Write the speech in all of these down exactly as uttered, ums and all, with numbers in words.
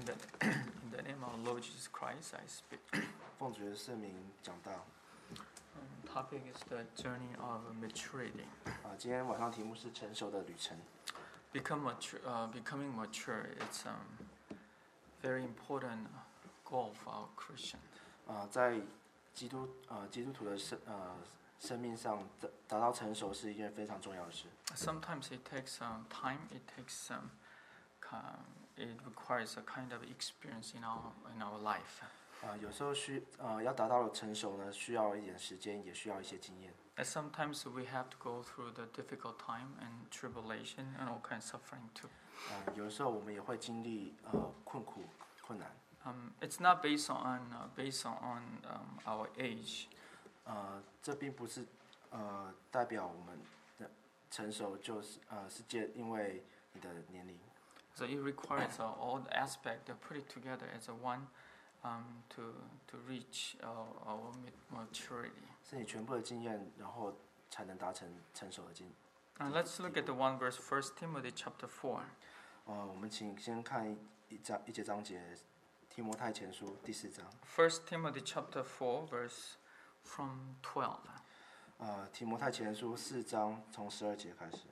the in the name of our Lord Jesus Christ, I speak. 奉主的圣名讲道。 Um, topic is the journey of maturity. 啊，今天晚上题目是成熟的旅程。 Become mature, uh, becoming mature. It's a um, very important goal for our Christian. 啊，在基督呃基督徒的生呃生命上达达到成熟是一件非常重要的事。 Sometimes it takes um, time. It takes um, it requires a kind of experience in our in our life. 啊，有时候需呃要达到成熟呢，需要一点时间，也需要一些经验。 And sometimes we have to go through the difficult time and tribulation and all kinds of suffering too. 啊，有的时候我们也会经历呃困苦困难。 Um, it's not based on uh, based on um, our age. 呃，这并不是呃代表我们的成熟就是呃是借因为你的年龄。 So it requires uh, all the aspect to put it together as a one um, to to reach our, our maturity. 是你全部的经验，然后才能达成成熟的经。 And let's look at the one verse, First Timothy chapter four. 呃，我们请先看一章一节章节，提摩太前书第四章。 First Timothy chapter four, verse from twelve. 呃，提摩太前书四章从十二节开始。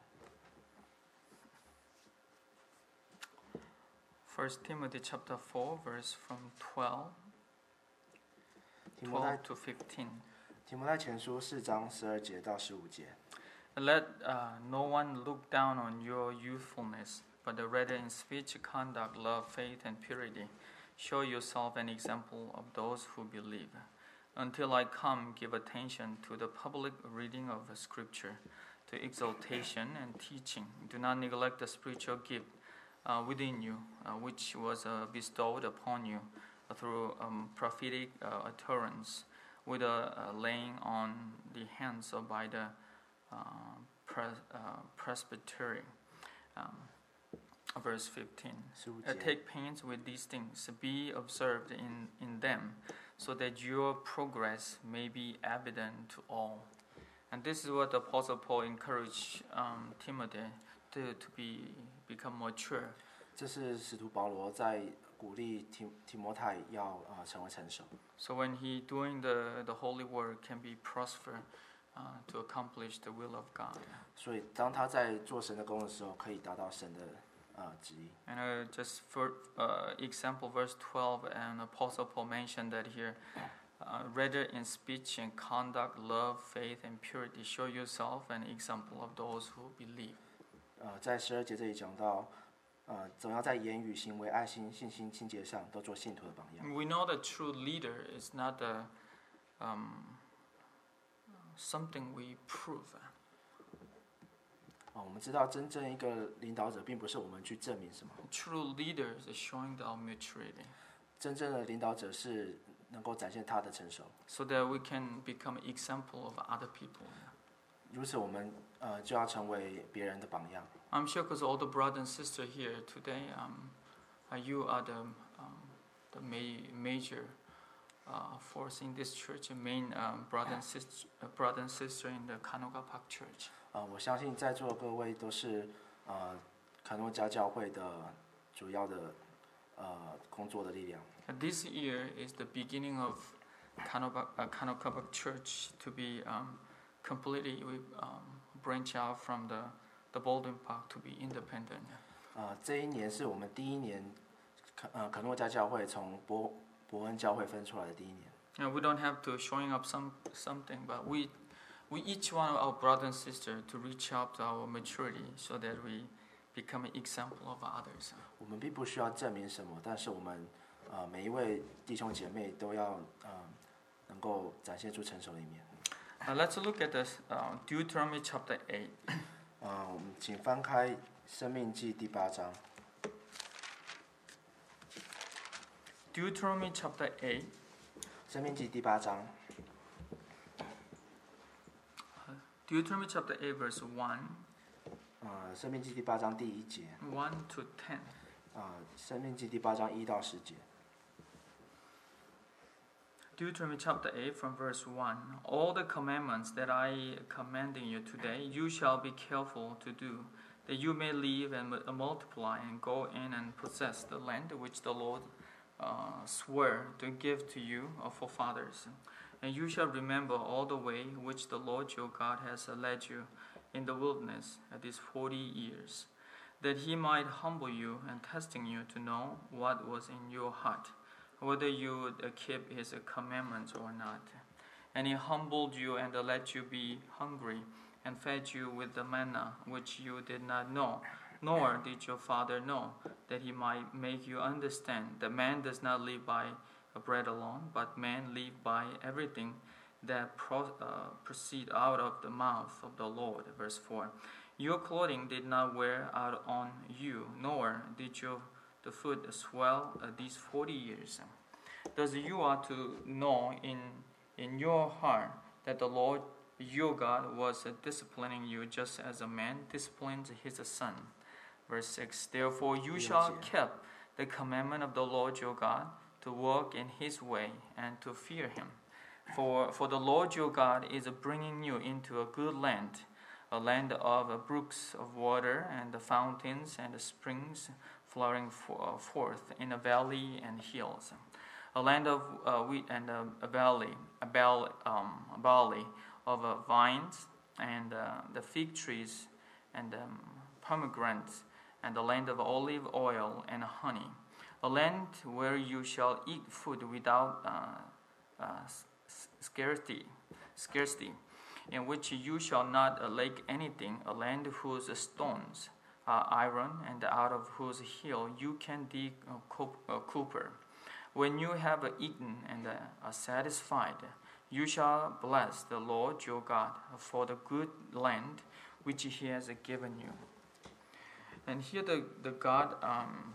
First Timothy chapter four, verse from twelve, 提摩太 twelve to fifteen. 提摩太前书四章十二节到十五节。 Let uh, no one look down on your youthfulness, but rather in speech, conduct, love, faith, and purity, show yourself an example of those who believe. Until I come, give attention to the public reading of Scripture, to exaltation and teaching. Do not neglect the spiritual gift uh, within you, uh, which was uh, bestowed upon you through um, prophetic uh, utterance, with a, a laying on the hands of by the uh, pres, uh, presbytery. Um, verse fifteen. 十五 Uh, 节。 take pains with these things, be observed in, in them, so that your progress may be evident to all. And this is what the Apostle Paul encouraged um, Timothy to, to be become mature. 这是使徒保罗在鼓励提提摩太要呃成为成熟。 So when he doing the, the holy work can be prosper uh, to accomplish the will of God. 所以当他在做神的工的时候，可以达到神的呃旨意。 And uh, just for uh, example, verse twelve, and Apostle Paul mentioned that here, uh, rather in speech and conduct, love, faith, and purity, show yourself an example of those who believe. 呃，在十二节这里讲到，呃，总要在言语、行为、爱心、信心、清洁上都做信徒的榜样。 We know that true leader is not a, um, something we prove. 啊、我们知道真正一个领导者，并不是我们去证明什么， True leader is showing our maturity, 真正的领导者是能够展现他的成熟。 so that we can become an example of other people. 如此，我们呃就要成为别人的榜样。 I'm sure because all the brothers and sisters here today, um, uh, you are the um, the ma- major uh, force in this church, main um, brother and sister, uh, brother and sister in the Kanoga Park Church. 啊、我相信在座的各位都是呃卡诺加教会的主要的呃工作的力量。 And this year is the beginning of Kanoga uh, Kanoga Park Church to be um, completely um, branch out from the the Baldwin Park to be independent. 啊、这一年是我们第一年，可呃可诺加教会从伯伯恩教会分出来的第一年。 And we don't have to showing up some something, but we we each one of our brother and sister to reach out to our maturity, so that we become an example of others. 我们并不需要证明什么，但是我们呃每一位弟兄姐妹都要呃能够展现出成熟的一面。 Now let's look at this uh, Deuteronomy chapter eight. 啊、我们请翻开《生命记》第八章，《 Deuteronomy chapter eight, 生命记》第八章， Deuteronomy chapter eight, verse one, 呃，《生命记》第八章第一节， one to ten. 啊、《生命记》第八章一到十节。 Deuteronomy chapter eight from verse one. All the commandments that I commanding you today, you shall be careful to do, that you may live and multiply and go in and possess the land which the Lord uh, swore to give to you for fathers. And you shall remember all the way which the Lord your God has led you in the wilderness at these forty years, that he might humble you and testing you to know what was in your heart, whether you would keep his commandments or not. And he humbled you and let you be hungry, and fed you with the manna which you did not know, nor did your father know, that he might make you understand that man does not live by bread alone, but man live by everything that pro- uh, proceed out of the mouth of the Lord. Verse four. Your clothing did not wear out on you, nor did your the foot swell uh, these forty years. Thus you are to know in in your heart that the Lord your God was uh, disciplining you just as a man disciplines his son. Verse six. Therefore you shall keep the commandment of the Lord your God, to walk in his way and to fear him. For, for the Lord your God is bringing you into a good land, a land of brooks of water and the fountains and the springs flowing for, forth in a valley and hills, a land of uh, wheat and a, a valley, a, bell, um, a valley of uh, vines and uh, the fig trees and um, pomegranates, and the land of olive oil and honey, a land where you shall eat food without uh, uh, scarcity, scarcity, in which you shall not uh, lack anything, a land whose stones are iron, and out of whose hill you can dig uh, uh, copper. When you have uh, eaten and uh, are satisfied, you shall bless the Lord your God for the good land which he has uh, given you. And here the, the God, um,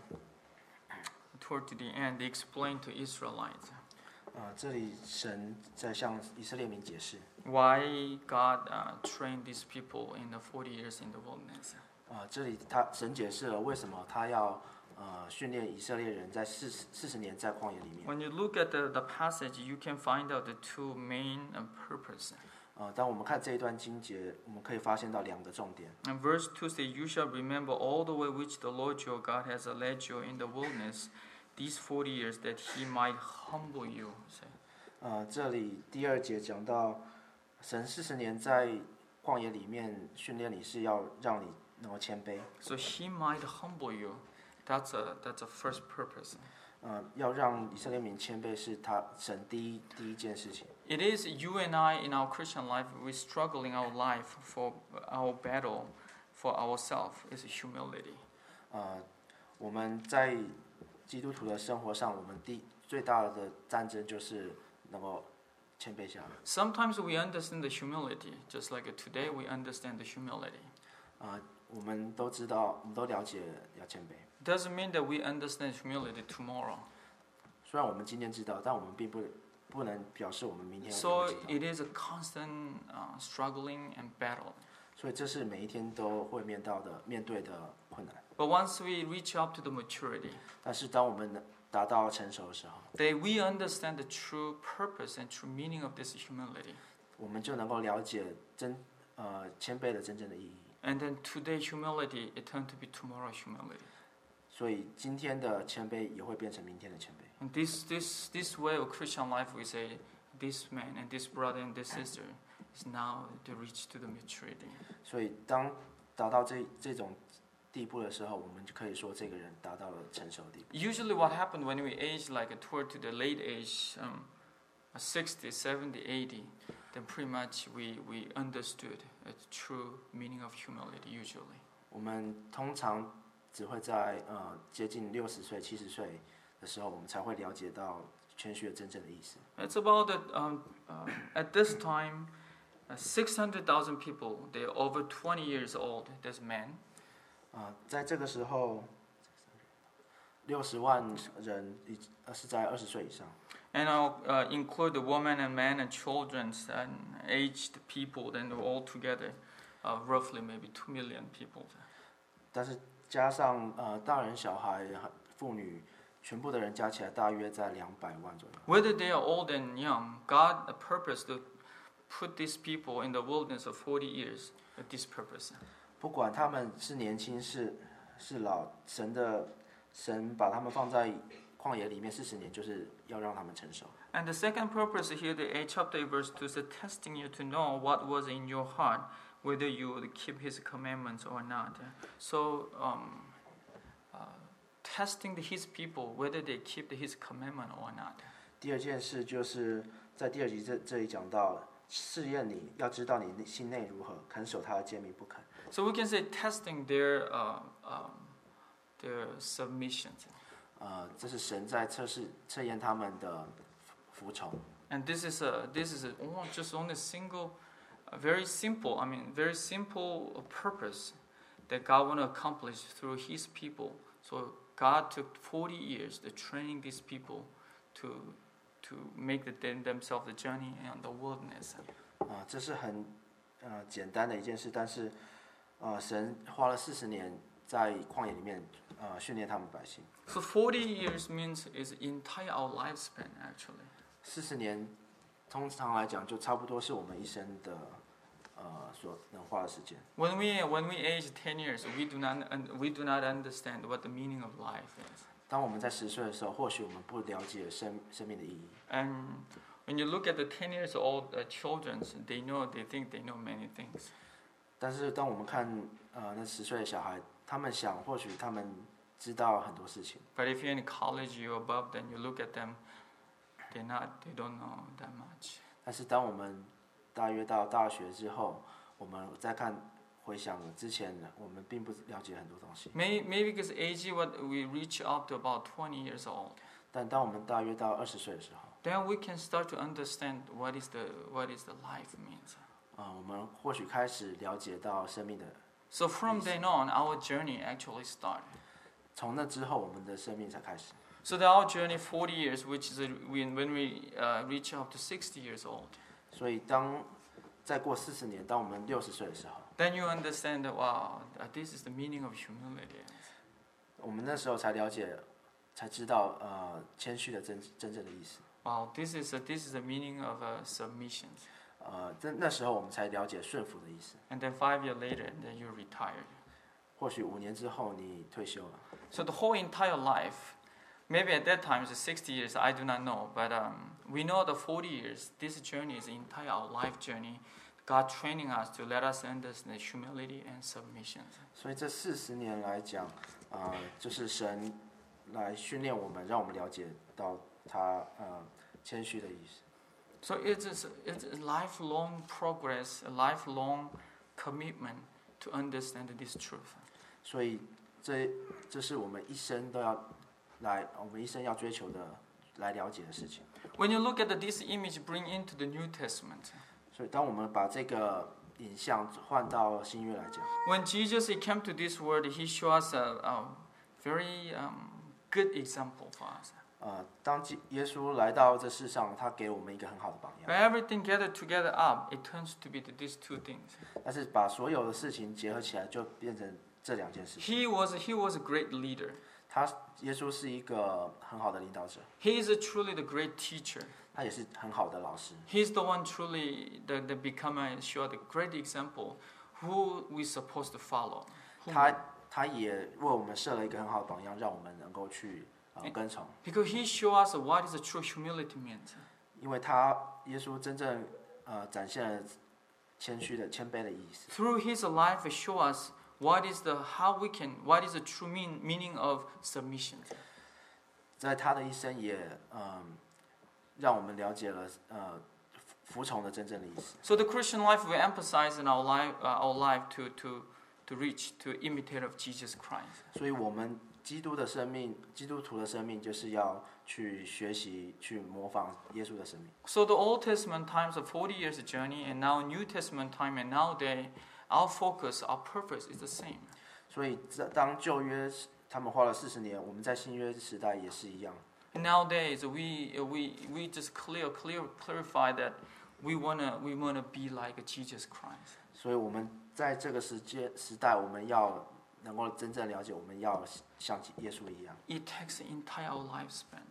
toward the end, they explain to Israelites. 呃，这里神在向以色列民解释 Why God uh, trained these people in the forty years in the wilderness. 啊、这里他神解释了为什么他要呃训练以色列人在四十四十年在旷野里面。 When you look at the, the passage, you can find out the two main uh, purposes. 呃，当我们看这一段经节，我们可以发现到两个重点。 And verse two says, "You shall remember all the way which the Lord your God has led you in the wilderness these forty years, that he might humble you." Say. 呃，这里第二节讲到，神四十年在旷野里面训练你，是要让你能够谦卑。 So he might humble you. That's a that's a first purpose. 呃，要让以色列民谦卑是他神第一第一件事情。 It is you and I in our Christian life, we struggle in our life for our battle for ourselves is humility. 呃，我们在基督徒的生活上，我们第最大的战争就是能够谦卑下来。 Sometimes we understand the humility, just like today we understand the humility. 呃，我们都知道，我们都了解要谦卑。 Doesn't mean that we understand humility tomorrow. 虽然我们今天知道，但我们并不不能表示我们明天也 So 会知道。 it is a constant uh, struggling and battle. 所以这是每一天都会面到的面对的困难。 But once we reach up to the maturity, 但是当我们达到成熟的时候， that we understand the true purpose and true meaning of this humility. 我们就能够了解真呃谦卑的真正的意义。 And then today humility, it turned to be tomorrow humility. 所以今天的谦卑也会变成明天的谦卑。 And this, this, this way of Christian life, we say, this man and this brother and this sister is now to reach to the maturity. 所以当达到这这种地步的时候，我们就可以说这个人达到了成熟的地步。 Usually what happened when we age like toward to the late age, um, sixty, seventy, eighty, then pretty much we, we understood the true meaning of humility usually. 我们通常只会在呃接近六十岁、七十岁的时候，我们才会了解到谦虚的真正的意思。 It's about that um, uh, at this time, uh, six hundred thousand people, they're over twenty years old, this man. 啊、在这个时候，六十万人已呃是在二十岁以上。 And I'll uh, include the women and men and children and aged people, then all together, uh, roughly maybe two million people. 但是加上呃大人、小孩、妇女，全部的人加起来大约在两百万左右。 Whether they are old and young, God purposed to put these people in the wilderness of forty years at this purpose. 不管他们是年轻是是老，神的神把他们放在旷野里面四十年，就是要让他们成熟。 And the second purpose here, the eighth chapter verse two, is testing you to know what was in your heart, whether you would keep His commandments or not. So, um, uh, testing His people whether they keep His commandment or not. 第二件事就是在第二集这这里讲到试验你，要知道你心内如何，肯守他的诫命不肯。 So we can say testing their uh, um, their submission. 呃，这是神在测试测验他们的服从。 And this is a this is a, oh, just only single, a very simple. I mean, very simple purpose that God want to accomplish through His people. So God took forty years to training these people to to make the, themselves the journey in the wilderness. 啊，这是很呃简单的一件事，但是呃神花了四十年在旷野里面呃训练他们百姓。 So forty years means is entire our lifespan actually. 四十年，通常来讲就差不多是我们一生的呃所能花的时间。 When we when we age ten years, we do not we do not understand what the meaning of life is. 当我们在十岁的时候，或许我们不了解生生命的意义。 And when you look at the ten years old uh, children, they know they think they know many things. 但是当我们看呃那十岁的小孩，他们想或许他们知道很多事情。 But if you're in college, you're above, then you look at them, they're not, they don't know that much. 但是当我们大约到大学之后，我们再看回想之前，我们并不了解很多东西。 Maybe maybe because age what we reach up to about twenty years old. 但当我们大约到二十岁的时候， Then we can start to understand what is the what is the life means. 啊、呃，我们或许开始了解到生命的。 So from then on, our journey actually started. 从那之后，我们的生命才开始。 So the our journey forty years, which is when when we uh, reach up to sixty years old. 所以当再过四十年，当我们六十岁的时候， Then you understand that wow, this is the meaning of humility. 我们那时候才了解，才知道呃谦虚的真真正的意思。 Wow, this is a, this is the meaning of uh, submission. 呃，在那时候我们才了解顺服的意思。 And then five years later, then you retired. 或许五年之后你退休了。 So the whole entire life, maybe at that time it's sixty years, I do not know, but um, we know the forty years. This journey is the entire our life journey. God training us to let us understand humility and submission. 所以这四十年来讲，呃，就是神来训练我们，让我们了解到他呃谦虚的意思。 So it is it's a lifelong progress, a lifelong commitment to understand this truth. 所以这这是我们一生都要来，我们一生要追求的，来了解的事情。 When you look at the, this image, bring into the New Testament. 所以当我们把这个影像换到新约来讲， When Jesus he came to this world, he showed us a, a very um, good example for us. 呃，当耶稣来到这世上，他给我们一个很好的榜 When 样。 everything gathered together up, it turns to be the, these two things. 但是把所有的事情结合起来，就变成这两件事情。 He was he was a great leader. 他耶稣是一个很好的领导者， He is a truly the great teacher. 他也是很好的老师。 He's the one truly that, that become a show the great example who we supposed to follow. Who 他他也为我们设了一个很好的榜样，让我们能够去呃跟从。 Because he showed us what is the true humility means. 因为他耶稣真正呃展现了谦虚的谦卑的意思。 Through his life, it show us what is the how we can what is the true mean, meaning of submission. 在他的一生也嗯让我们了解了呃服从的真正的意思。 So the Christian life we emphasize in our life uh, our life to to to reach to imitate of Jesus Christ. 所以我们基督的生命，基督徒的生命就是要去学习、去模仿耶稣的生命。 So the Old Testament times a forty years journey, and now New Testament time, and nowadays our focus, our purpose is the same. 所以在当旧约他们花了四十年，我们在新约时代也是一样。 And nowadays we we we just clear clear clarify that we wanna we wanna be like Jesus Christ. 所以我们在这个时间时代，我们要能够真正了解，我们要像耶稣一样。 It takes the entire lifespan.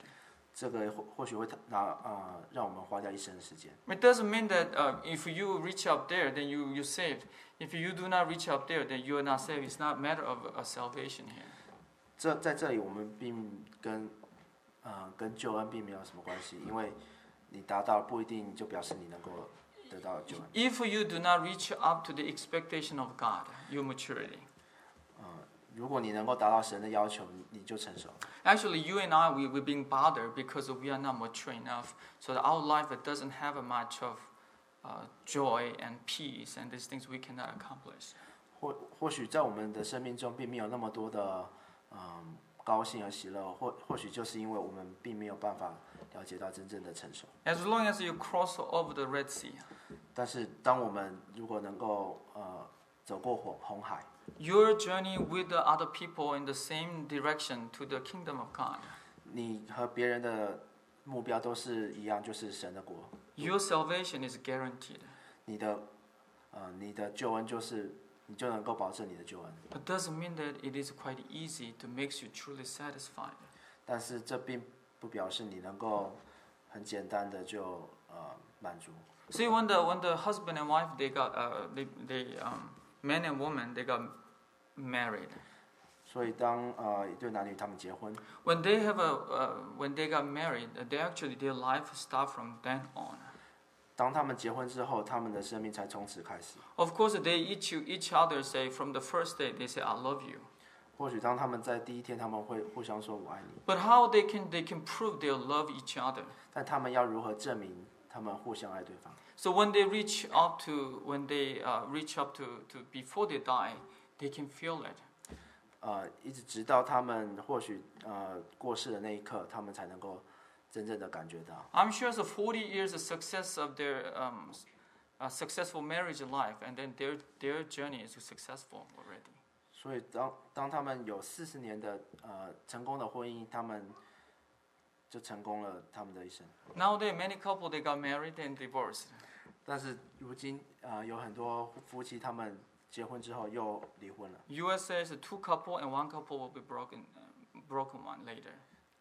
这个或或许会拿啊、呃、让我们花掉一生的时间。 It doesn't mean that uh, if you reach up there, then you you saved. If you do not reach up there, then you are not saved. It's not a matter of uh, salvation here. 这在这里我们并跟呃跟救恩并没有什么关系，因为你达到不一定就表示你能够得到救恩。 If you do not reach up to the expectation of God, your maturity. 呃，如果你能够达到神的要求，你你就成熟。 Actually, you and I, we, we're being bothered because we are not mature enough. So that our life it doesn't have a much of uh, joy and peace and these things we cannot accomplish. 或或许在我们的生命中并没有那么多的嗯高兴和喜乐，或或许就是因为我们并没有办法了解到真正的成熟。 As long as you cross over the Red Sea, 但是当我们如果能够呃走过红红海， your journey with the other people in the same direction to the kingdom of God, 你和别人的目标都是一样，就是神的国。 your salvation is guaranteed. 你的呃你的救恩就是你就能够保证你的救恩。 It doesn't mean that it is quite easy to make you truly satisfied. 但是这并不表示你能够很简单的就呃满足。 See, when the when the husband and wife they got uh, they they um, man and woman they got married. 所以当呃一对男女他们结婚， When they have a uh, when they got married, they actually their life start from then on. 当他们结婚之后，他们的生命才从此开始。 Of course, they each each other say from the first day they say I love you. 或许当他们在第一天，他们会互相说我爱你， But how they can they can prove they love each other? 但他们要如何证明他们互相爱对方？ So when they reach up to when they uh, reach up to, to before they die, they can feel it. 呃，一直直到他们或许呃过世的那一刻，他们才能够真正的感觉到。 I'm sure the forty years of success of their um, uh, successful marriage life, and then their their journey is successful already. 所以当当他们有四十年的呃成功的婚姻，他们就成功了他们的一生。 Nowadays, many couple they got married and divorced. 但是如今呃有很多夫妻他们结婚之后又离婚了。 U S A is a two couple and one couple will be broken, uh, broken one later.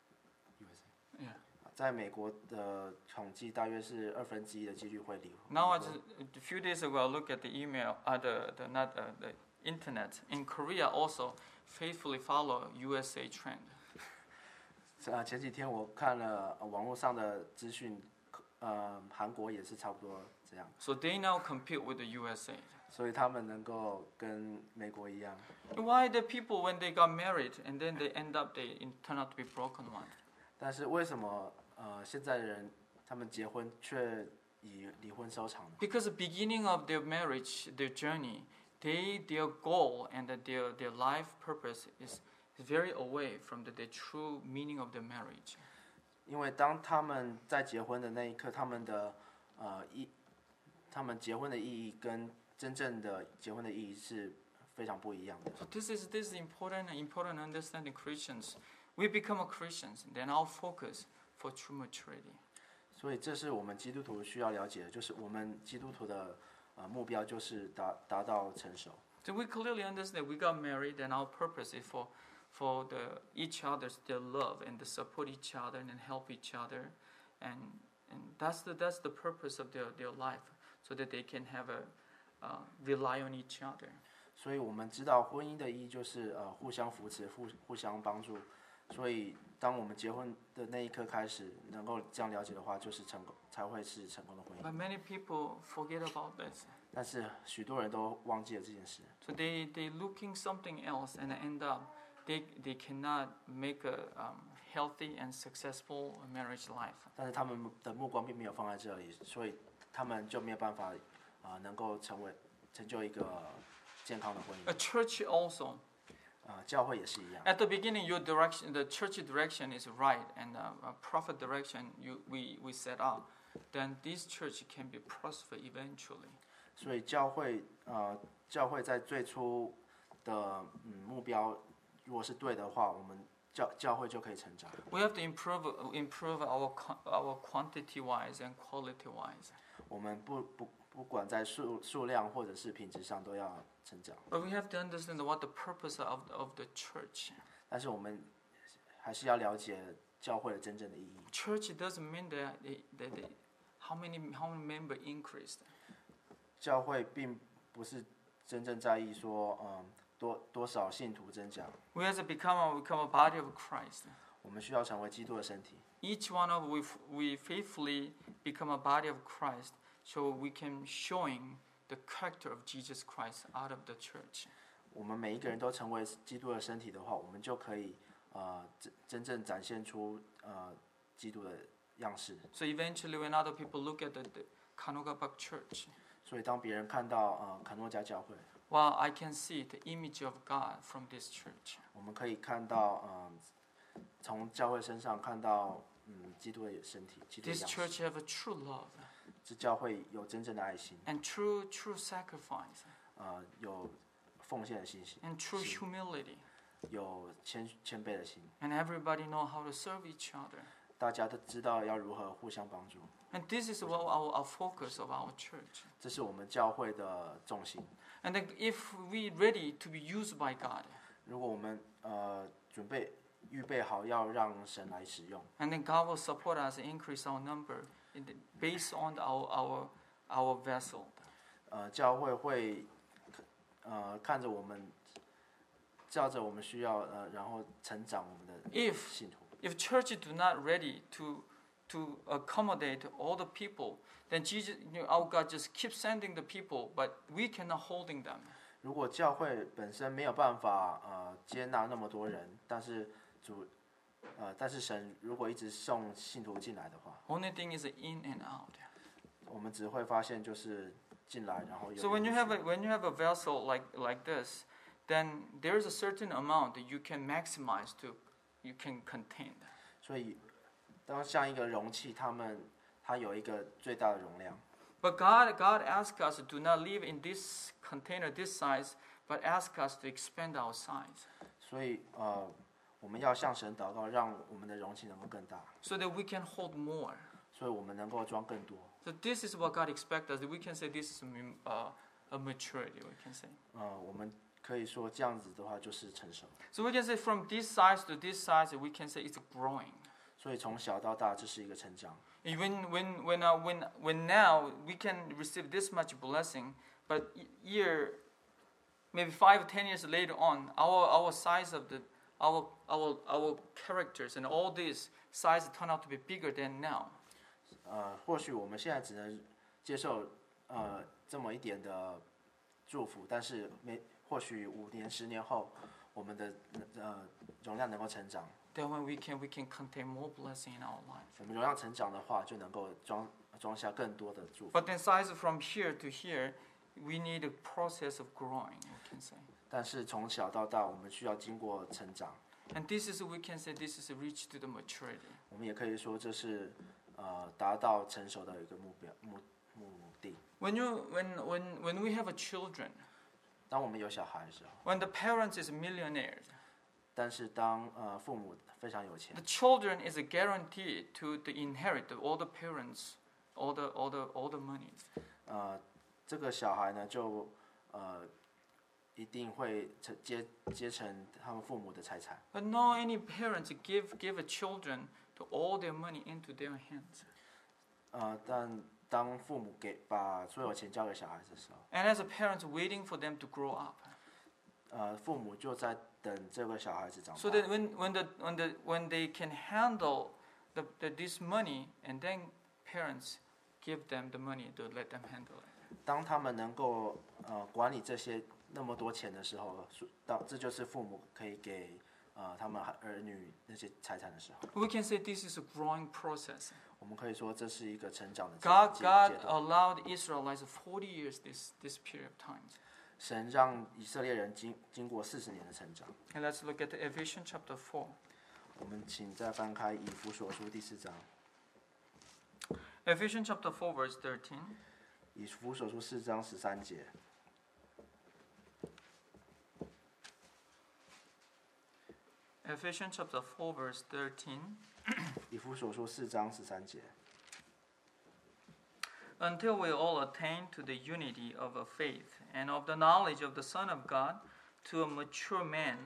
Yeah. 在美国的统计大约是二分之一的几率会离婚。 Now, as a, a few days ago, I looked at the email, uh, the the not uh, the internet in Korea also faithfully follow U S A trend. 呃，前几天我看了、呃、网络上的资讯，呃，韩国也是差不多这样， So they now compete with the U S A. 所以他们能够跟美国一样。 Why the people when they got married and then they end up they in, turn out to be broken one? 但是为什么呃现在的人他们结婚却以离婚收场呢？ Because the beginning of their marriage, their journey, they their goal and their their life purpose is very away from the, the true meaning of their marriage. 因为当他们在结婚的那一刻，他们的呃意，他们结婚的意义跟真正的结婚的意义是非常不一样的。 So this is this is important important understanding Christians. We become a Christians, then our focus for true maturity. 所以这是我们基督徒需要了解的，就是我们基督徒的呃目标就是达达到成熟。 So we clearly understand we got married and our purpose is for for the each other's their love and to support each other and help each other, and and that's the that's the purpose of their their life, so that they can have a uh, rely on each other. 所以我们知道婚姻的意义就是呃互相扶持、互互相帮助。所以当我们结婚的那一刻开始，能够这样了解的话，就是成功才会是成功的婚姻。 But many people forget about this. 但是许多人都忘记了这件事。 So they they looking something else and end up they they cannot make a um, healthy and successful marriage life. 但是他们的目光并没有放在这里，所以他们就没有办法啊、呃、能够成为成就一个健康的婚 A 姻。 church also. 啊、呃，教会也是一样。 At the beginning, your direction, the church direction is right, and uh, a prophet direction you we we set up. Then this church can be prosper eventually. 所以教会呃教会在最初的嗯目标，如果是对的话，我们教教会就可以成长。 We have to improve improve our our quantity wise and quality wise. 我们不不不管在数数量或者是品质上都要成长。 But we have to understand what the purpose of of the church. 但是我们还是要了解教会的真正的意义。 Church doesn't mean that, they, that they, how many how many member increased. 教会并不是真正在意说，嗯，多多少信徒增加。 We have to become a, become a body of Christ. 我们需要成为基督的身体。 Each one of we we faithfully become a body of Christ, so we can showing the character of Jesus Christ out of the church. 我们每一个人都成为基督的身体的话，我们就可以呃真真正展现出呃基督的样式。 So eventually, when other people look at the, the Kanogabak church, 所以当别人看到呃卡诺加教会， well, I can see the image of God from this church. 我们可以看到嗯、呃、从教会身上看到嗯基督的身体，基督的 This 样 church 式。 have a true love 这教会有真正的爱心， and true true sacrifice 呃有奉献的信心， and true 是 humility, 有谦谦卑的心。 and everybody know how to serve each other. 大家都知道要如何互相帮助， And this is what our, our focus of our church. 这是我们教会的重心。 And then if we ready to be used by God, 如果我们呃准备预备好要让神来使用， and then God will support us and increase our number in the, based on our our our vessel. 呃教会会呃看着我们，照着我们需要呃然后成长我们的 If 信徒。 if churches do not ready to to accommodate all the people, then Jesus, you know, our God just keeps sending the people, but we cannot holding them. 如果教会本身没有办法呃接纳那么多人，但是主呃但是神如果一直送信徒进来的话， Only thing is in and out. 我们只会发现就是进来然后又 So when you have a when you have a vessel like like this, then there is a certain amount that you can maximize to, you can contain. 所以当像一个容器，他们它有一个最大的容量。 But God God asks us to do not live in this container this size, but ask us to expand our size, 所以呃，我们要向神祷告，让我们的容器能够更大， so that we can hold more. 所以我们能够装更多。 So this is what God expects us. We can say this is a, uh, a maturity. We can say. 呃，我们可以说这样子的话就是成熟。 So we can say from this size to this size, we can say it's growing. 所以从小到大，这是一个成长。 When when when uh, when when now we can receive this much blessing, but year, maybe five ten years later on, our our size of the our our our characters and all this size turn out to be bigger than now. 呃，或许我们现在只能接受呃这么一点的祝福，但是没或许五年、十年后，我们的呃容量能够成长。 Then when we can we can contain more blessing in our life. 我们容量成长的话，就能够装装下更多的祝福。 But then size from here to here, we need a process of growing. We can say. 但是从小到大，我们需要经过成长。 And this is we can say this is a reach to the maturity. 我们也可以说这是呃达到成熟的一个目标目目的。 When you when when when we have a children, 当我们有小孩的时候， when the parents is millionaires, 但是当呃父母非常有钱 the，children is a guarantee to the inherit all the parents, all the all the all the money. 呃这个小孩呢就呃一定会承接接承他们父母的财产。 But no any parents give give a children to all their money into their hands. 呃，但当父母给把所有钱交给小孩子的时候， And as a parent waiting for them to grow up. 呃，父母就在等这个小孩子长大。 So that when when the when the when they can handle the, the this money, and then parents give them the money to let them handle it. 当他们能够呃管理这些那么多钱的时候，当这就是父母可以给呃他们儿女那些财产的时候。 We can say this is a growing process. 我们可以说这是一个成长的阶 God 阶 God 阶段。 allowed Israelites forty years this this period of time. 神让以色列人经经过四十年的成长。 And let's look at Ephesians chapter four. 我们请再翻开以弗所书第四章。 Ephesians chapter four verse thirteen. 以弗所书四章十三节。 Ephesians chapter four verse thirteen. 以弗所书四章十三节。 Until we all attain to the unity of a faith and of the knowledge of the Son of God, to a mature man,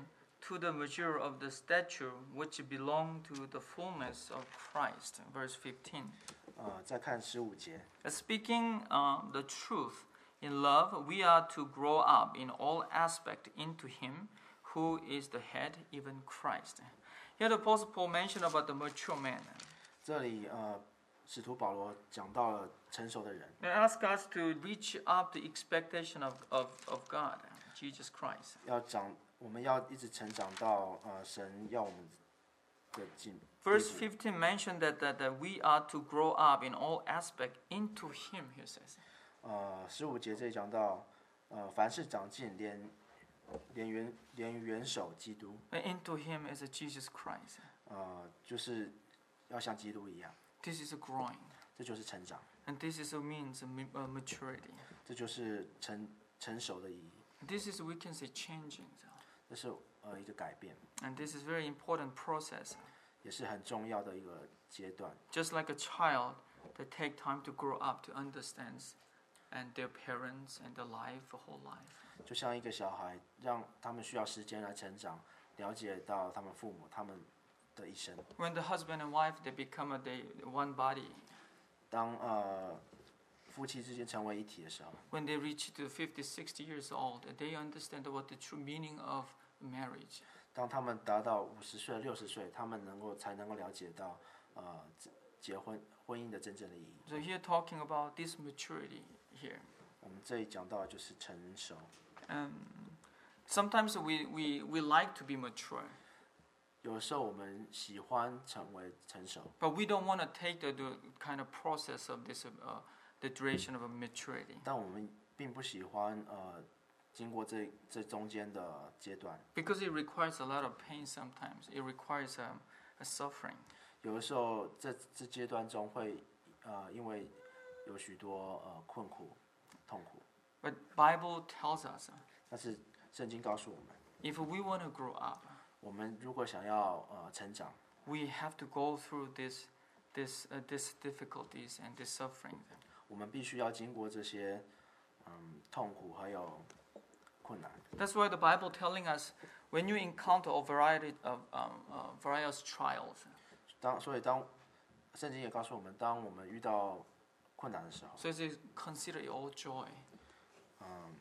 to the measure of the stature which belong to the fullness of Christ. Verse fifteen. 呃，再看十五节， Speaking uh, the truth in love, we are to grow up in all aspect into Him who is the head, even Christ. Here the Apostle Paul mentioned about the mature man. 这里呃，使徒保罗讲到了成熟的人， They ask us to reach up the expectation of, of, of God, Jesus Christ. 要长，我们要一直成长到呃，神要我们的进。 Verse fifteen mentioned that, that, that we are to grow up in all aspect into Him, he says. 呃，十五节这里讲到，呃，凡是长进，连连元连元首基督， And into Him is Jesus Christ. 呃，就是要像基督一样， This is a growing. 这就是成长， And this is a means of ma- uh, maturity. 这就是成成熟的意义， This is, we can say, changing. 这是呃一个改变， And this is very important process. 也是很重要的一个阶段。 Just like a child, they take time to grow up to understand and their parents and their life, the whole life. 就像一个小孩，让他们需要时间来成长，了解到他们父母他们的一生。 When the husband and wife, they become a they, one body. 当呃夫妻之间成为一体的时候， When they reach to fifty, sixty years old, they understand what the true meaning of marriage. 当他们达到五十岁、六十岁，他们能够才能够了解到呃结婚婚姻的真正的意义。 So here talking about this maturity here. 我们这里讲到的就是成熟。 Um, sometimes we, we, we like to be mature, 有时候我们喜欢成为成熟， but we don't want to take the, the kind of process of this, uh, the duration of a maturity. 但我们并不喜欢呃经过这这中间的阶段。 Because it requires a lot of pain sometimes. It requires um, a suffering. 有的时候这这阶段中会呃因为有许多呃困苦、痛苦， But Bible tells us, uh, 但是圣经告诉我们， if we want to grow up, 我们如果想要呃成长， we have to go through this, this, uh, these difficulties and this suffering. 我们必须要经过这些嗯痛苦还有困难。 That's why the Bible telling us, when you encounter a variety of um, uh, various trials, 当所以当圣经也告诉我们，当我们遇到困难的时候， so it says, consider it all joy. 嗯，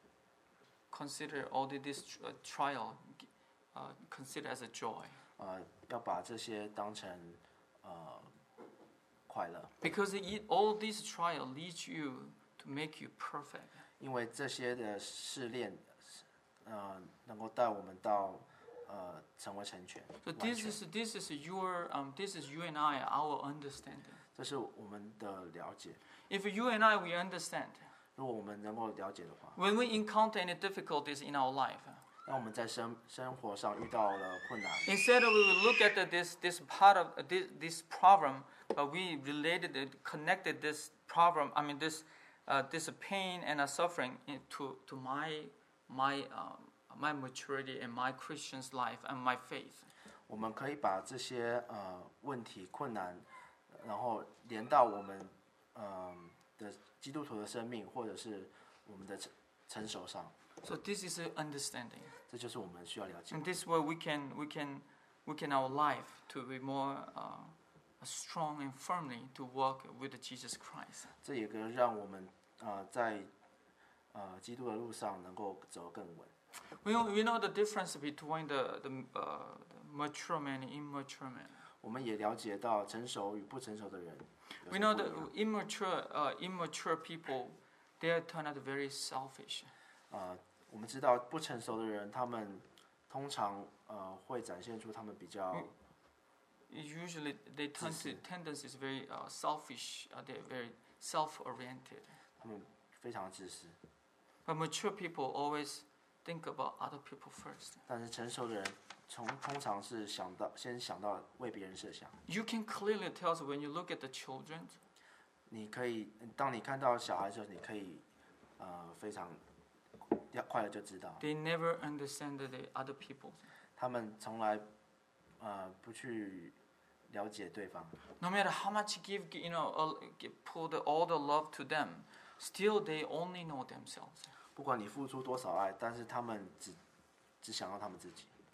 Consider all the, this uh, trial, uh, consider as a joy. 呃，要把这些当成呃快乐， Because it, all this trial leads you to make you perfect. 因为这些的试炼，呃，能够带我们到呃成为成全。 So 完 this 全 is this is your um, this is you and I our understanding. 这是我们的了解。 If you and I we understand, 如果我们能够了解的话， when we encounter any difficulties in our life, 当我们在生生活上遇到了困难， instead of we will look at the, this this part of uh, this this problem, but we related it, connected this problem. I mean this uh, this pain and uh, suffering into to my my um, my maturity and my Christian's life and my faith. 我们可以把这些呃问题、困难，然后连到我们呃的基督徒的生命，或者是我们的成成熟上。 So this is an understanding. 这就是我们需要了解 In。this way, we can we can we can our life to be more uh, strong and firmly to walk with Jesus Christ. 这也可以让我们呃在呃基督的路上能够走更稳。 We know, we know the difference between the the, uh, the mature man and immature man. 我们也了解到成熟与不成熟的人有 We 什 know 么不 that 一样。 immature uh, immature people, they are turn out very selfish. 呃，我们知道不成熟的人，他们通常呃会展现出他们比较 Usually, they tend to tendency is very uh, selfish. Uh, they're very self-oriented. 他们非常自私。 But mature people always think about other people first. 但是成熟的人从通常是想到先想到为别人设想。 You can clearly tell when you look at the children. 你可以，当你看到小孩的时候，你可以呃非常要快乐就知道， They never understand the other people. 他们从来呃不去了解对方。 No matter how much give, you know, uh, give- pour the, all the love to them, still they only know themselves. 不管你付出多少爱，但是他们只只想要他们自己。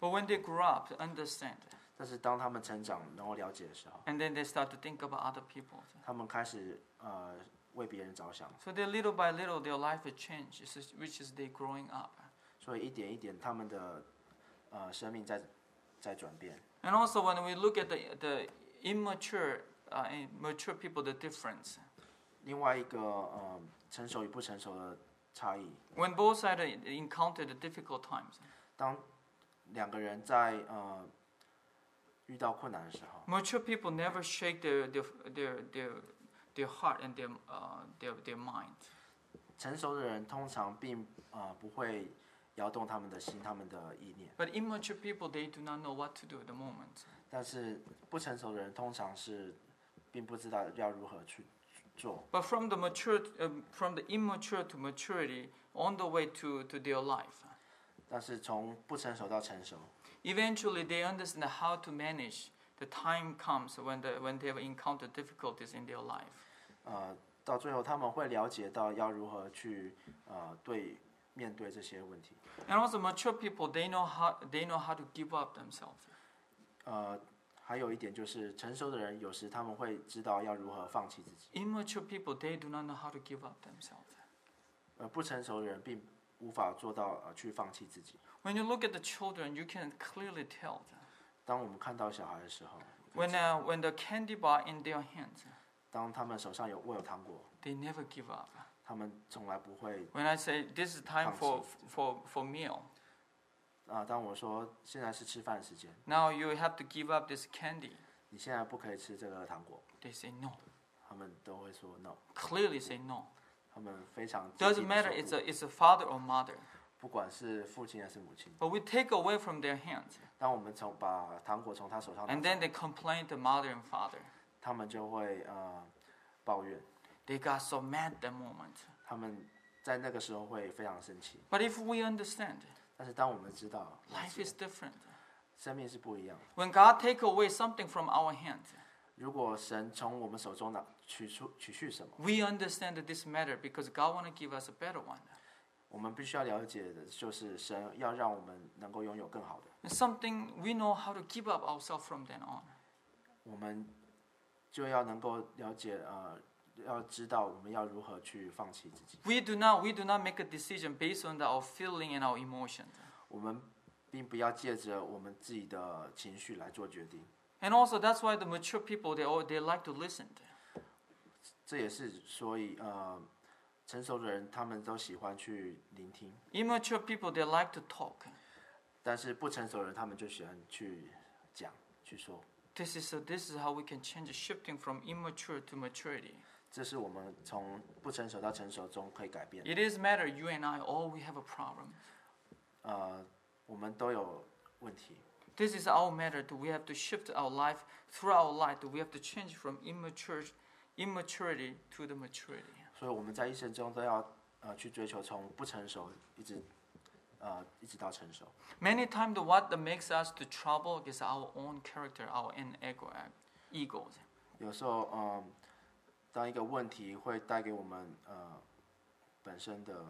But when they grow up, understand, 但是当他们成长，然后了解的时候， and then they start to think about other people. 他们开始呃为别人着想， So they little by little, their life will change, which is they growing up. 所以一点一点他们的呃生命在在转变。 And also when we look at the the immature, uh, mature people, the difference. 另外一个呃成熟与不成熟的差异， When both sides encounter the difficult times. 当两个人在呃遇到困难的时候， Mature people never shake their their their their, their heart and their uh, their their mind. 成熟的人通常并呃不会摇动他们的心、他们的意念， But immature people, they do not know what to do at the moment. 但是不成熟的人通常是并不知道要如何去做。 But from the mature, uh, from the immature to maturity, on the way to to their life, 但是从不成熟到成熟， eventually they understand how to manage. The time comes when the when they have encountered difficulties in their life. 呃，到最后他们会了解到要如何去呃对面对这些问题。 And also mature people, they know how they know how to give up themselves. 呃，还有一点就是成熟的人有时他们会知道要如何放弃自己， Immature people, they do not know how to give up themselves. 而不成熟的人并无法做到呃去放弃自己。 When you look at the children, you can clearly tell. 当我们看到小孩的时候， When uh, when the candy bar in their hands, 当他们手上有握有糖果， they never give up. 他们从来不会 When I say this is time for for for meal, 啊、当我说现在是吃饭的时间， now you have to give up this candy. 你现在不可以吃这个糖果， They say no. 他们都会说 no， Clearly say no. 他们非常坚 Doesn't 定地 matter 说 it's a it's a father or mother. 不管是父亲还是母亲， But we take away from their hands, 当我们从把糖果从他手上拿 and 走， then they complain to mother and father. 他们就会呃抱怨， They got so mad that moment. 他们在那个时候会非常生气。 But if we understand, 但是当我们知道了 life 解 is different. 生命是不一样的， When God take away something from our hands, 如果神从我们手中拿取出取去什么， we understand that this matter because God want to give us a better one. 我们必须要了解的就是神要让我们能够拥有更好的， It's something we know how to give up ourselves from then on. 我们就要能够了解呃，要知道我们要如何去放弃自己。 We do not we do not make a decision based on our feeling and our emotion. 我们并不要借着我们自己的情绪来做决定。 And also that's why the mature people they all, they like to listen. 这也是所以呃，成熟的人他们都喜欢去聆听， Immature people they like to talk. 但是不成熟的人他们就喜欢去讲去说。 This is a, this is how we can change shifting from immature to maturity. 这是我们从不成熟到成熟中可以改变的。 It is matter you and I all we have a problem. 呃，我们都有问题， This is our matter. Do we have to shift our life through our life? Do we have to change from immature immaturity to the maturity? 所以我们在一生中都要呃去追求从不成熟一直呃一直到成熟。 Many times, what makes us to trouble is our own character, our own ego, egos. 有时候，嗯，当一个问题会带给我们呃本身的，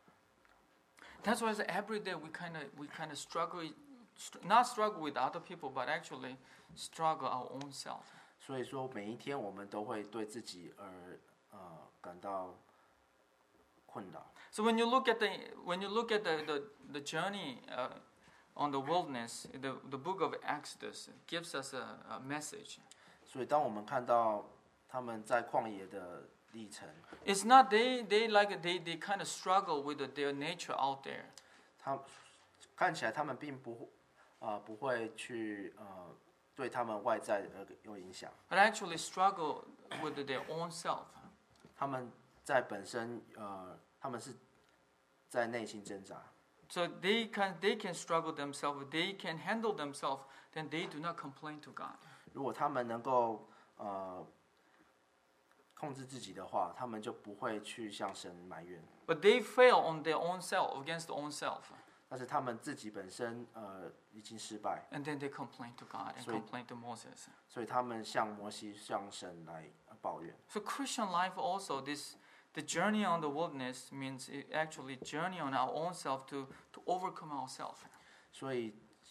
That's why every day we kind of we kind of struggle, not struggle with other people, but actually struggle our own self. 所以说每一天我们都会对自己而呃感到困扰。 So when you look at the when you look at the the, the journey uh, on the wilderness, the the book of Exodus gives us a, a message. 所以当我们看到他们在旷野的历程， It's not they they like they they kind of struggle with their nature out there. 他看起来他们并不呃不会去呃对他们外在呃有影响， But actually struggle with their own self. 他们在本身呃他们是在内心挣扎。 So they can they can struggle themselves, they can handle themselves, then they do not complain to God. 如果他们能够呃控制自己的话，他们就不会去向神埋怨。 But they fail on their own self, against their own self. 但是他们自己本身呃已经失败， And then they complain to God and 所以- complain to Moses. 所以他们向摩西、向神来抱怨。 So Christian life also, this the journey on the wilderness means it actually journey on our own self to, to overcome ourselves. 所以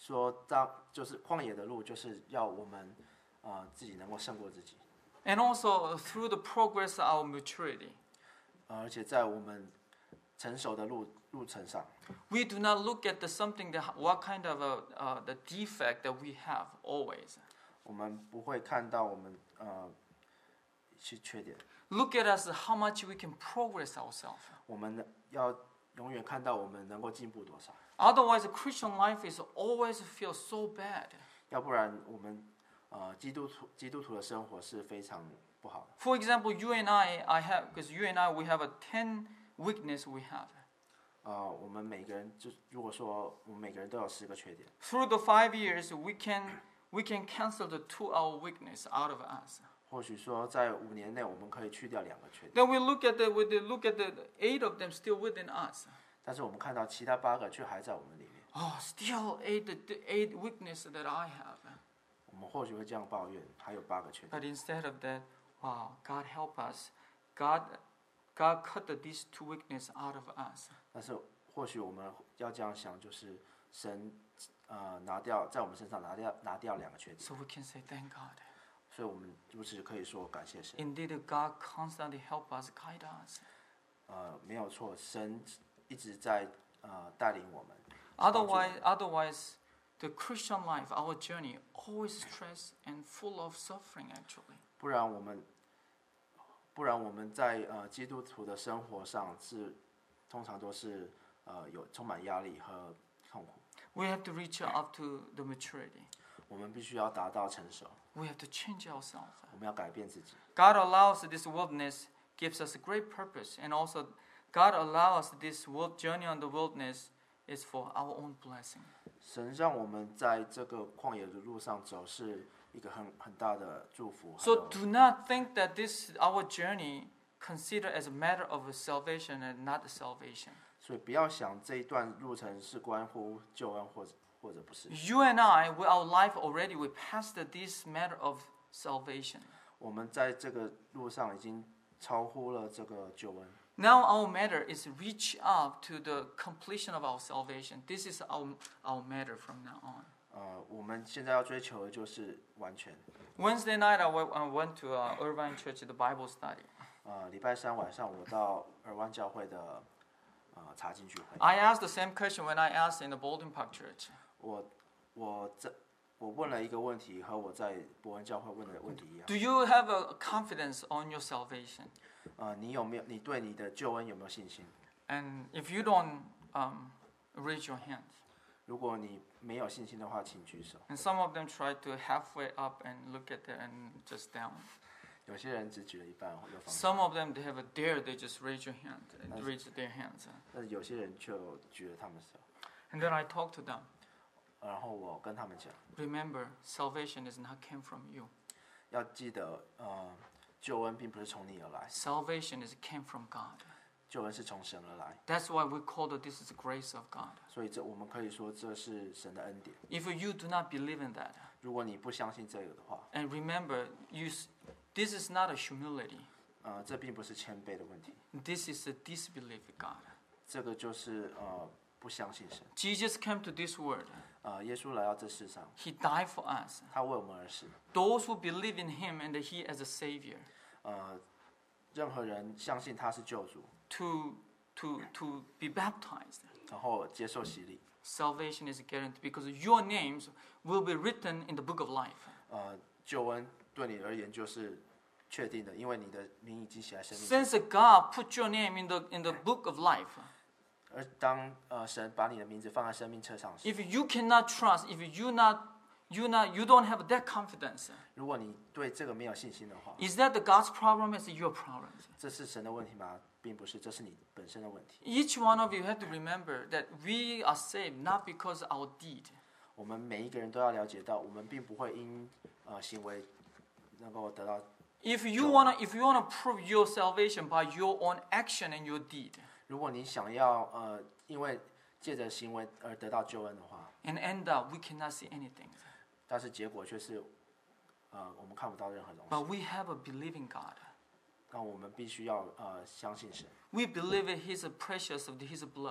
说当就是旷野的路，就是要我们呃自己能够胜过自己， And also through the progress of our maturity, 呃而且在我们成熟的路路程上， we do not look at the something that what kind of a uh, the defect that we have always. 我们不会看到我们呃是缺点， Look at us how much we can progress ourselves. 我们要永远看到我们能够进步多少， Otherwise, Christian life is always feel so bad. 要不然我们呃基督徒基督徒的生活是非常不好的。 For example, you and I, I have because you and I we have a ten weakness we have. 呃，我们每个人就如果说我们每个人都有十个缺点， Through the five years, we can we can cancel the two our weakness out of us. 或许说在五年内我们可以去掉两个缺点， Then we look at the we look at the eight of them still within us. 但是我们看到其他八个却还在我们里面， Oh, still eight the, the eight weakness that I have. 我们或许会这样抱怨，还有八个缺点。 But instead of that, wow, God help us. God God cut the, these two weakness out of us. 但是或许我们要这样想，就是神呃拿掉在我们身上拿掉拿掉两个缺点， So we can say thank God. 所以我们如此可以说感谢神。 Indeed, God constantly help us, guide us. 呃，没有错，神一直在呃带领我们。帮助我们 Otherwise, otherwise, the Christian life, our journey, always stress and full of suffering. Actually, 不然我们不然我们在呃基督徒的生活上是通常都是呃有充满压力和痛苦。 we have to reach up to the maturity. 我们必须要达到成熟， We have to change ourselves. 我们要改变自己。 God allows this wilderness, gives us a great purpose, and also God allows this world journey on the wilderness is for our own blessing. 神让我们在这个旷野的路上走，是一个很很大的祝福。还 So 有 do not think that this our journey considered as a matter of salvation and not salvation. 所以不要想这一段路程是关乎救恩或者或者不是。 You and I, with our life already, we passed this matter of salvation. 我们在这个路上已经超乎了这个救恩。 Now our matter is reach up to the completion of our salvation. This is our our matter from now on. 呃，我们现在要追求的就是完全。 Wednesday night, I went, I went to uh, Irvine Church the Bible study. 呃，礼拜三晚上我到尔湾教会的呃查经聚会， I asked the same question when I asked in the Baldwin Park Church. 我我在我问了一个问题，和我在伯恩教会问的问题一样。 Do you have a confidence on your salvation? 呃，你有没有你对你的救恩有没有信心？ And if you don't, um, raise your hands. 如果你没有信心的话，请举手。 And some of them try to halfway up and look at it and just down. 有些人只举了一半，又放下。 Some of them they have a dare, they just raise your hand and raise their hands. 但是有些人就举了他们手。 And then I talk to them. 然后我跟他们讲， Remember, salvation is not came from you. 要记得，呃，救恩并不是从你而来， Salvation is came from God. 救恩是从神而来。 That's why we call it this is the grace of God. 所以这我们可以说这是神的恩典。 If you do not believe in that, 如果你不相信这个的话， and remember, you, s- this is not a humility. 呃，这并不是谦卑的问题， This is a disbelief in God. 这个就是呃不相信神。 Jesus came to this world. 呃，耶稣来到这世上， He died for us. 他为我们而死。 Those who believe in Him and that He as a Savior, 呃，任何人相信他是救主， to to to be baptized. 然后接受洗礼， Salvation is guaranteed because your names will be written in the book of life. 呃，救恩对你而言就是确定的，因为你的名已经写在生命册。 Since God put your name in the in the book of life, 而当呃神把你的名字放在生命册上时， if you cannot trust, if you not you not you don't have that confidence, 如果你对这个没有信心的话， is that the God's problem? Is it your problem? 这是神的问题吗？并不是，这是你本身的问题。 Each one of you have to remember that we are saved not because our deed. 我们每一个人都要了解到，我们并不会因呃行为能够得到。 If you wanna if you wanna prove your salvation by your own action and your deed, 如果你想要呃因为借着行为而得到救恩的话， and end up we cannot see anything. 但是结果却是呃我们看不到任何东 But 西。 we have a believing God. 那我们必须要呃相信神， We believe in His precious of His blood.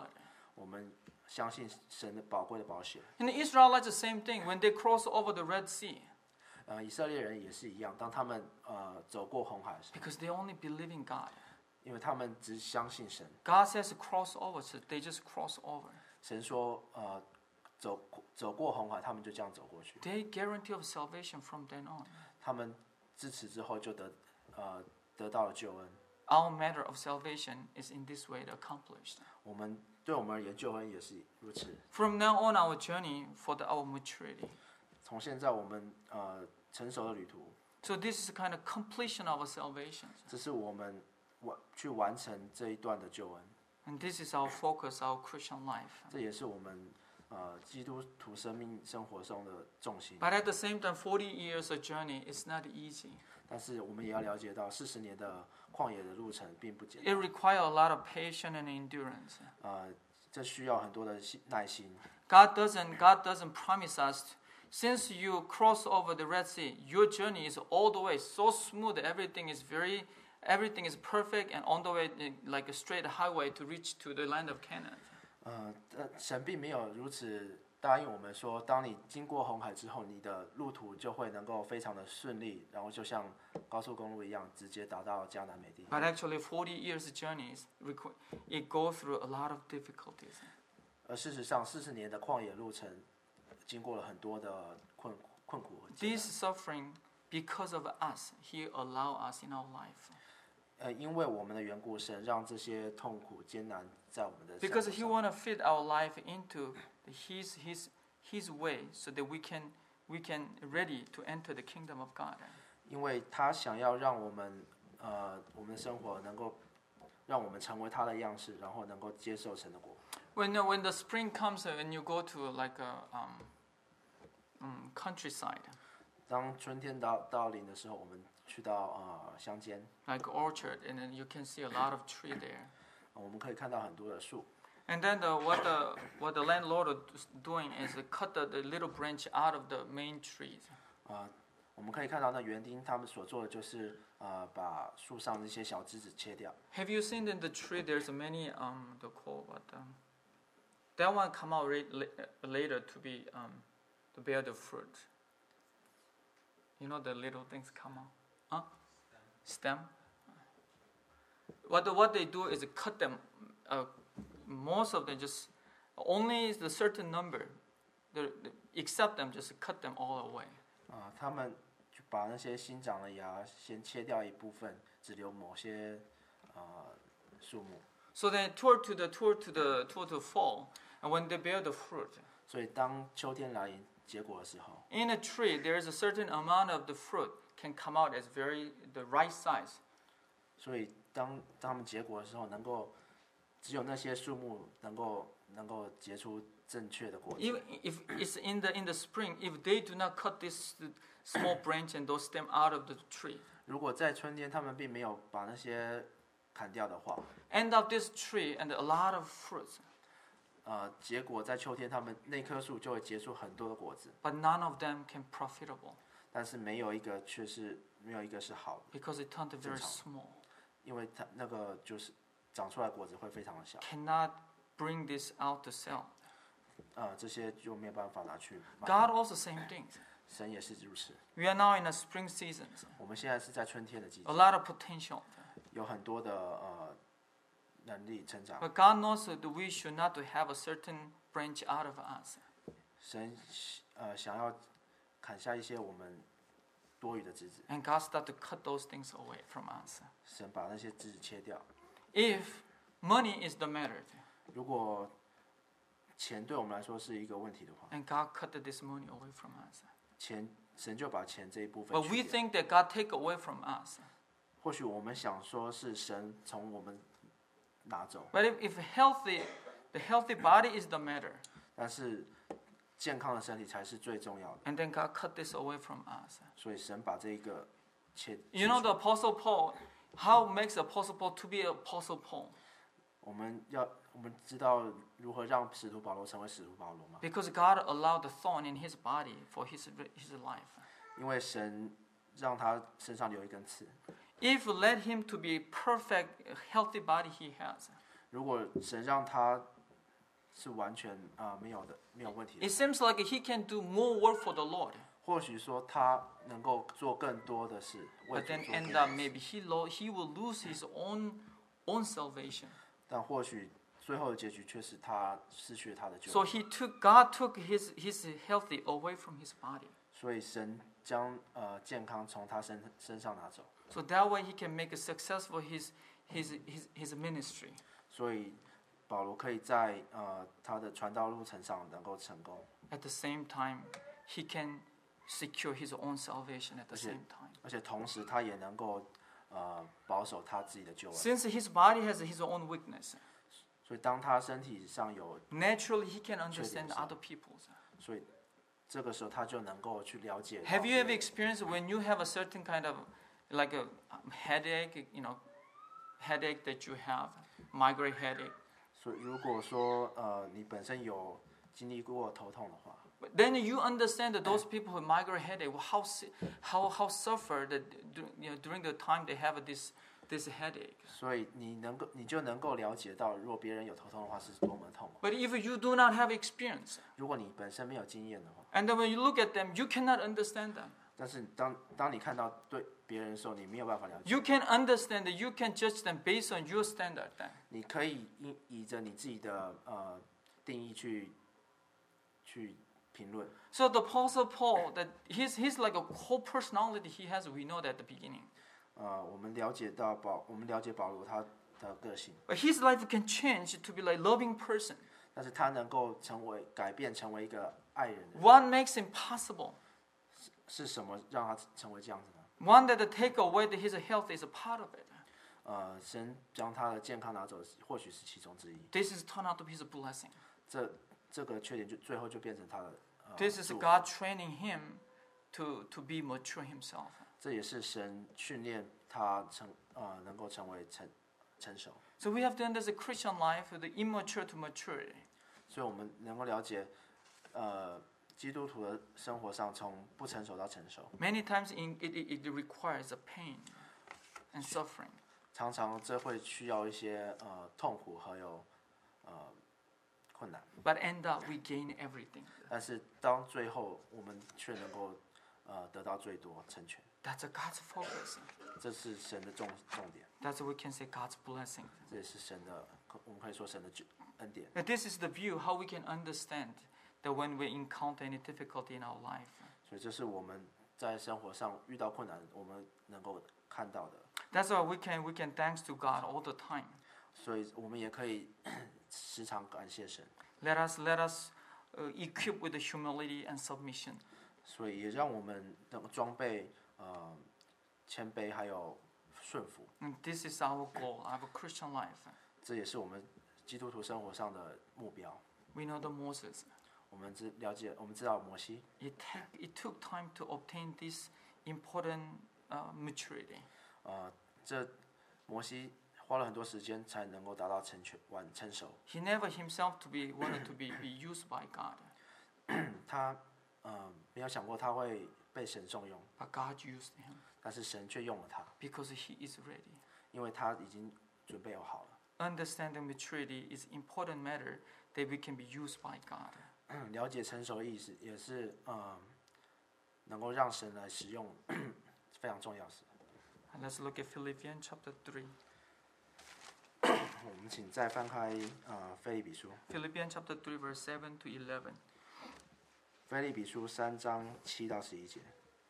我们相信神的宝贵的宝血。 And the Israelites the same thing when they cross over the Red Sea. 呃，以色列人也是一样，当他们呃走过红海时， Because they only believe in God. 因为他们只相信神。 God says to cross over, so they just cross over. 神说，呃，走走过红海，他们就这样走过去。 They guarantee of salvation from then on. 他们自此之后就得呃得到了救恩。 Our matter of salvation is in this way accomplished. 我们对我们而言，救恩也是如此。 From now on, our journey for the, our maturity. 从现在我们呃成熟的旅途， So this is the kind of completion of our salvation. 这是我们完去完成这一段的救恩。 And this is our focus, our Christian life. 这也是我们呃基督徒生命生活中的重心。 But at the same time, forty years of journey is not easy. 但是我们也要了解到，四十年的旷野的路程并不简 It 单。 requires a lot of patience and endurance. 呃，这需要很多的心耐心。 God doesn't, God doesn't promise us, since you cross over the Red Sea, your journey is all the way so smooth, everything is very, everything is perfect, and on the way like a straight highway to reach to the land of Canaan. 呃，但神并没有如此答应我们说，当你经过红海之后，你的路途就会能够非常的顺利，然后就像高速公路一样，直接达到迦南美地。 But actually, forty years journey is requ- it goes through a lot of difficulties. 而事实上，四十年的旷野路程，经过了很多的困困苦和艰难。 This suffering, because of us, He allow us in our life. 呃，因为我们的缘故，神让这些痛苦艰难在我们的生 Because 活 He 上 want to fit our life into His His His way, so that we can we can ready to enter the kingdom of God. 因为他想要让我们呃我们的生活能够让我们成为他的样式，然后能够接受神的国。 When uh, when the spring comes uh, and you go to like a um, um, countryside, 当春天到到临的时候，我们去到呃乡间， like orchard, and then you can see a lot of tree there. 我们可以看到很多的树。 And then the, what the what the landlord is doing is to cut the, the little branch out of the main trees. 啊、我们可以看到那园丁他们所做的就是呃把树上的一些小枝子切掉。 Have you seen in the tree? There's many um the call what um, that one come out ra- la- later to be um to bear the fruit. You know the little things come out, huh? Stem. What the, what they do is cut them. Uh, most of them just only the certain number. The, the, except them just cut them all away. 啊、他们就把那些新长的芽先切掉一部分，只留某些呃树木。 So then toward to the toward to the toward the fall, and when they bear the fruit, 所以当秋天来临结果的时候， in a tree there is a certain amount of the fruit can come out as very the right size. 所以当当他们结果的时候，能够只有那些树木能够能够结出正确的果子。 Even if it's in the in the spring, if they do not cut this small branch and those stem out of the tree, 如果在春天他们并没有把那些砍掉的话， end up this tree and a lot of fruits, 呃，结果在秋天他们那棵树就会结出很多的果子， but none of them can profitable 但是没有一个却是没有一个是好的， because it turned very small. 因为它那个就是长出来果子会非常的小， Cannot bring this out to sell. 呃，这些就没有办法拿去卖。 God also same thing. 神也是如此。 We are now in a spring season. 我们现在是在春天的季 A 节， lot of potential. 有很多的呃能力成长。 But God knows that we should not to have a certain branch out of us. 神呃想要砍下一些我们多余的枝子， And God start to cut those things away from us. 神把那些枝子切掉。 If money is the matter, 如果钱对我们来说是一个问题的话， and God cut this money away from us. 钱神就把钱这一部分 But we 去掉。 think that God take away from us. 或许我们想说是神从我们拿走， But if, if healthy, the healthy body is the matter, 但是健康的身体才是最重要的。 and then God cut this away from us. 所以神把这一个切。 You know the Apostle Paul, how makes the Apostle Paul to be Apostle Paul? 我们要我们知道如何让使徒保罗成为使徒保罗吗？ Because God allowed the thorn in his body for his his life. 因为神让他身上留一根刺。 If let him to be perfect, healthy body he has, 如果神让他是完全啊、呃没有的，没有问题的。 It seems like he can do more work for the Lord, 或许说他能够做更多的事，为 but 主 then 做更 end 多 up 的事 maybe he lo- he will lose his own own salvation. 但或许最后的结局却是他失去了他的救 So 恩。 he took God took his his healthy away from his body, 所以神将呃健康从他身身上拿走， so that way he can make a successful his his his his ministry. 所以保罗可以在呃他的传道路程上能够成功， At the same time, he can secure his own salvation at the Okay. same time. 而且同时他也能够呃保守他自己的救恩。 Since his body has his own weakness, 所以当他身体上有， naturally he can understand other people's. 所以这个时候他就能够去了解到 Have you 别 ever 人。 experienced when you have a certain kind of like a um, headache, you know, headache that you have, migraine headache? 所以如果说呃你本身有经历过头痛的话， But then you understand that those people with migraine headache, how si- how how suffer that dur- you know, during the time they have this this headache. 所以你能够你就能够了解到，如果别人有头痛的话是多么痛。 But if you do not have experience, 如果你本身没有经验的话， and then when you look at them, you cannot understand them. 但是当当你看到对别人的时候，你没有办法了解。 You can understand that you can judge them based on your standard. Then 你可以依依着你自己的呃定义去去评论。 so the Apostle Paul, that he's he's like a whole personality he has. We know that at the beginning. 呃，我们了解到保，我们了解保罗他的个性， But his life can change to be like loving person. 但是他能够成为改变，成为一个爱人的人。 What makes him possible? 是什么让他成为这样子呢？ One that the take away that his health is a part of it. 呃，神将他的健康拿走，或许是其中之一。 This is turned out to be his blessing. 这这个缺点就最后就变成他的呃 This is 祝福 God training him to to be mature himself. 这也是神训练他成呃能够成为成成熟。 So we have to understand the Christian life, the immature to maturity. 所以我们能够了解，呃，基督徒的生活上从不成熟到成熟， Many times in, it, it, it requires a pain and suffering. 常常这会需要一些呃痛苦还有呃困难。 But end up we gain everything. 但是当最后我们却能够呃得到最多成全， That's a God's focus. 这是神的重重点， That's what we can say God's blessing. 这也是神的，我们可以说神的恩典。 And this is the view how we can understand that when we encounter any difficulty in our life. 所以这是我们在生活上遇到困难，我们能够看到的。 That's why we can we can thanks to God all the time. 所以我们也可以时常感谢神， Let us let us uh, equip with the humility and submission. 所以也让我们能够装备呃谦卑还有顺服， And this is our goal, our Christian life. 这也是我们基督徒生活上的目标。 We know the Moses. 我们知了解，我们知道摩西， It, take, it took time to obtain this important uh, maturity. 呃，这摩西花了很多时间才能够达到成全完成熟。 He never himself to be wanted to be, be used by God, 他呃没有想过他会被神重用， but God used him 但是神却用了他， because he is ready. 因为他已经准备好了。 Understanding maturity is important matter that we can be used by God. 了解成熟的意思，也是呃能够让神来使用，非常重要的事。 And let's look at Philippians chapter three. 我们请再翻开呃腓立比书， Philippians chapter three, verse seven to eleven. 腓立比书三章七到十一节。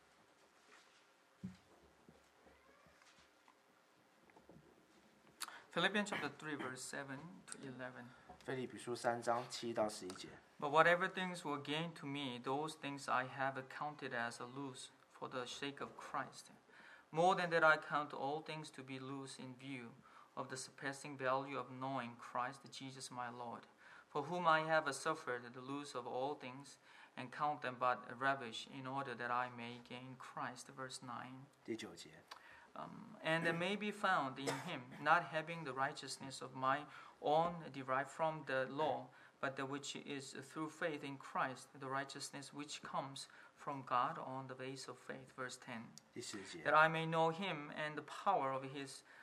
Philippians chapter three, verse seven to eleven. 腓立比书三章七到十一节。 But whatever things were gained to me, those things I have accounted as a loss for the sake of Christ. More than that, I count all things to be loose in view of the surpassing value of knowing Christ Jesus my Lord, for whom I have suffered the loss of all things, and count them but rubbish, in order that I may gain Christ. Verse nine. 第九节， Um, and it may be found in him, not having the righteousness of my own derived from the law, but that which is through faith in Christ, the righteousness which comes from God on the base of faith. Verse ten. 第十节， That I may know him and the power of his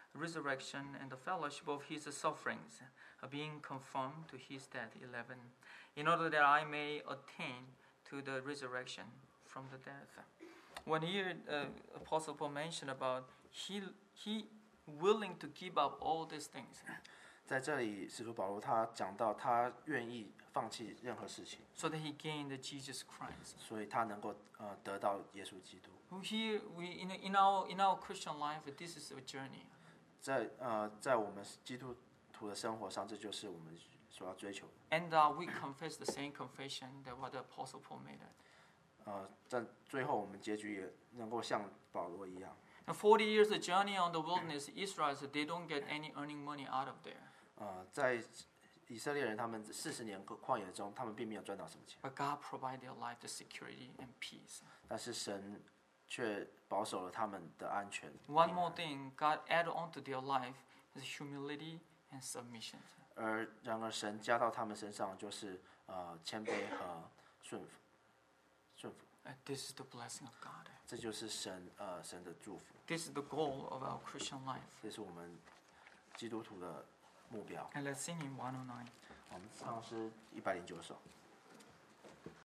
resurrection, and the fellowship of his sufferings, being conformed to his death. eleven. In order that I may attain to the resurrection from the dead. When here uh, Apostle Paul mentioned about he he willing to give up all these things. 在这里，使徒保罗他讲到，他愿意放弃任何事情， So that he gained Jesus Christ. 所以他能够呃得到耶稣基督。 Here we in in our in our Christian life, this is a journey. 在呃在我们基督徒的生活上，这就是我们所要追求的。 And uh, we confess the same confession that what the Apostle Paul made. 呃，在最后我们结局也能够像保罗一样。 And forty years of journey on the wilderness, Israel, they don't get any earning money out of there. 呃，在以色列人他们四十年旷野中，他们并没有赚到什么钱， But God provided their life the security and peace. 但是神却保守了他们的安全。 One more thing, God added onto their life is humility and submission. 而然而神加到他们身上就是呃谦卑和顺服，顺服。 And this is the blessing of God. 这就是神呃神的祝福， This is the goal of our Christian life. 这是我们基督徒的目标。 And let's sing in one oh nine. 我们唱诗一百零九首。